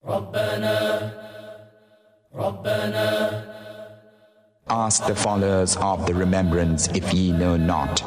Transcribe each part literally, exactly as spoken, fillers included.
Ask the followers of the remembrance if ye know not.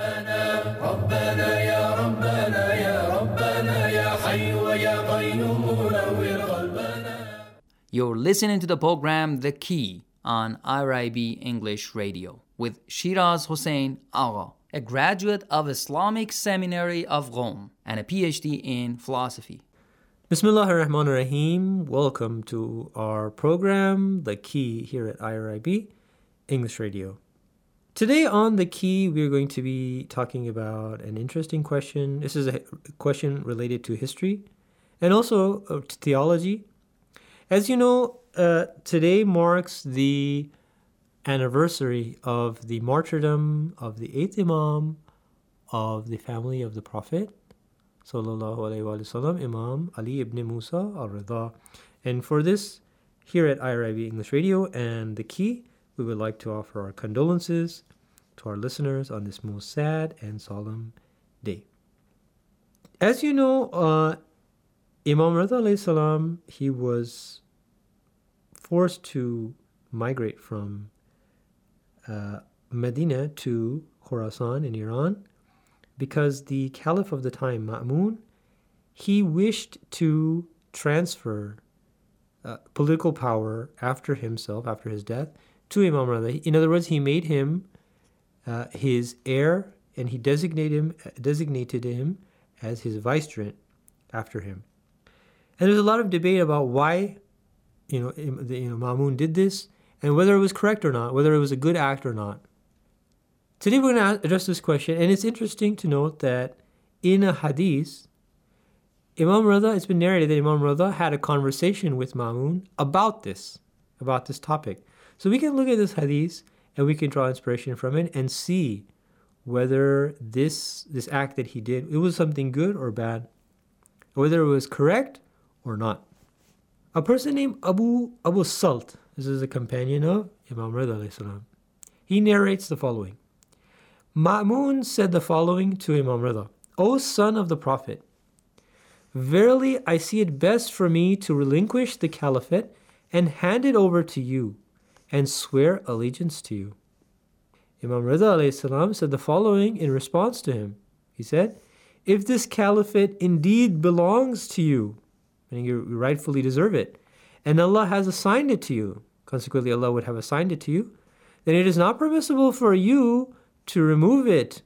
You're listening to the program The Key on I R I B English Radio with Shiraz Hossein Agha, a graduate of Islamic Seminary of Rome and a P H D in philosophy. Bismillah ar-Rahman ar-Rahim. Welcome to our program, The Key, here at I R I B English Radio. Today on The Key, we're going to be talking about an interesting question. This is a question related to history and also uh, to theology. As you know, uh, today marks the anniversary of the martyrdom of the eighth Imam of the family of the Prophet, Sallallahu Alaihi Wasallam, Imam Ali ibn Musa al-Ridha. And for this, here at I R I B English Radio and The Key, we would like to offer our condolences to our listeners on this most sad and solemn day. As you know, uh, Imam Ridha alayhi salam, he was forced to migrate from uh, Medina to Khorasan in Iran because the caliph of the time, Ma'mun, he wished to transfer uh, political power after himself, after his death, to Imam Ridha. In other words, he made him uh, his heir, and he designated him, designated him as his vicegerent after him. And there's a lot of debate about why, you know, the, you know, Ma'mun did this, and whether it was correct or not, whether it was a good act or not. Today we're going to address this question, and it's interesting to note that in a hadith, Imam Ridha, it's been narrated that Imam Ridha had a conversation with Ma'mun about this, about this topic. So we can look at this hadith and we can draw inspiration from it and see whether this this act that he did, it was something good or bad, whether it was correct or not. A person named Abu Abu Salt, this is a companion of Imam Ridha alayhi salam, he narrates the following. Ma'mun said the following to Imam Ridha: O son of the Prophet, verily I see it best for me to relinquish the caliphate and hand it over to you and swear allegiance to you. Imam Ridha alayhi salam said the following in response to him. He said, if this caliphate indeed belongs to you, meaning you rightfully deserve it, and Allah has assigned it to you, consequently Allah would have assigned it to you, then it is not permissible for you to remove it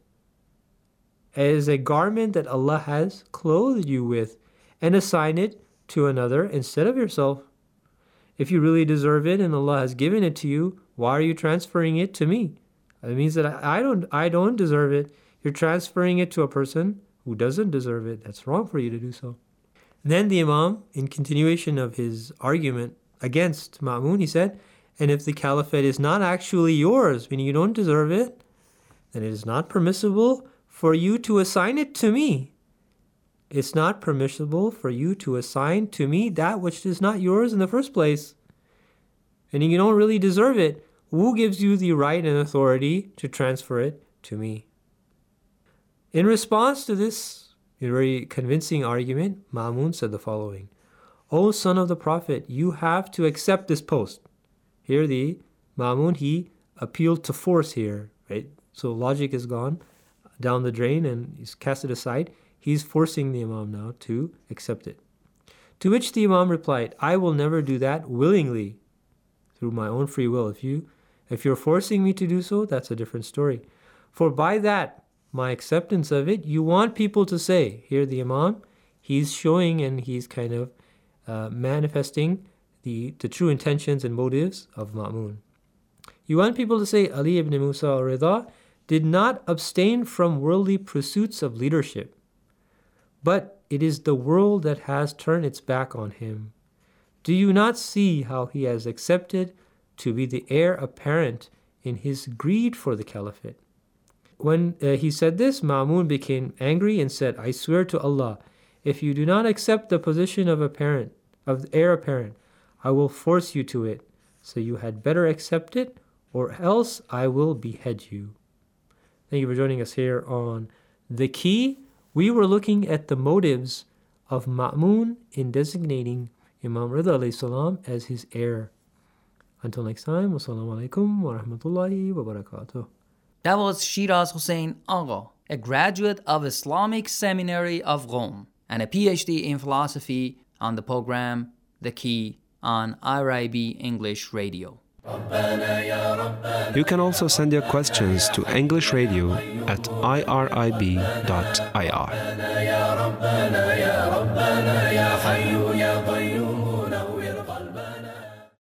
as a garment that Allah has clothed you with and assign it to another instead of yourself. If you really deserve it and Allah has given it to you, why are you transferring it to me? It means that I don't I don't deserve it. You're transferring it to a person who doesn't deserve it. That's wrong for you to do so. Then the Imam, in continuation of his argument against Ma'mun, he said, and if the caliphate is not actually yours, meaning you don't deserve it, then it is not permissible for you to assign it to me. It's not permissible for you to assign to me that which is not yours in the first place. And you don't really deserve it. Who gives you the right and authority to transfer it to me? In response to this very convincing argument, Ma'mun said the following. O son of the Prophet, you have to accept this post. Here the Ma'mun, he appealed to force here, right? So logic is gone down the drain and he's cast it aside. He's forcing the Imam now to accept it. To which the Imam replied, I will never do that willingly, through my own free will. If you, if you're forcing me to do so, that's a different story. For by that, my acceptance of it, you want people to say, here the Imam, he's showing and he's kind of uh, manifesting the, the true intentions and motives of Ma'mun. You want people to say, Ali ibn Musa al-Ridha did not abstain from worldly pursuits of leadership, but it is the world that has turned its back on him. Do you not see how he has accepted to be the heir apparent in his greed for the caliphate? When uh, he said this, Ma'mun became angry and said, I swear to Allah, if you do not accept the position of a parent, of the heir apparent, I will force you to it. So you had better accept it, or else I will behead you. Thank you for joining us here on The Key. We were looking at the motives of Ma'mun in designating Imam Rida alayhi salam as his heir. Until next time, wassalamu alaikum wa rahmatullahi wa barakatuh. That was Shiraz Hossein Agha, a graduate of Islamic Seminary of Rome and a P H D in philosophy on the program The Key on I R I B English Radio. You can also send your questions to English Radio at I R I B dot I R.